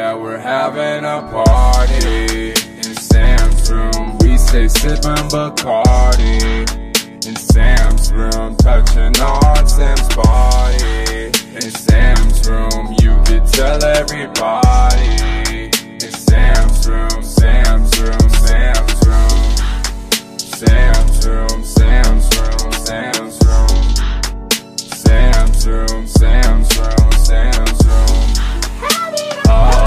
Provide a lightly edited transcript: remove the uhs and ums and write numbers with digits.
that we're having a party in Sam's room. We stay sipping Bacardi in Sam's room, touching on Sam's body in Sam's room. You could tell everybody in Sam's room.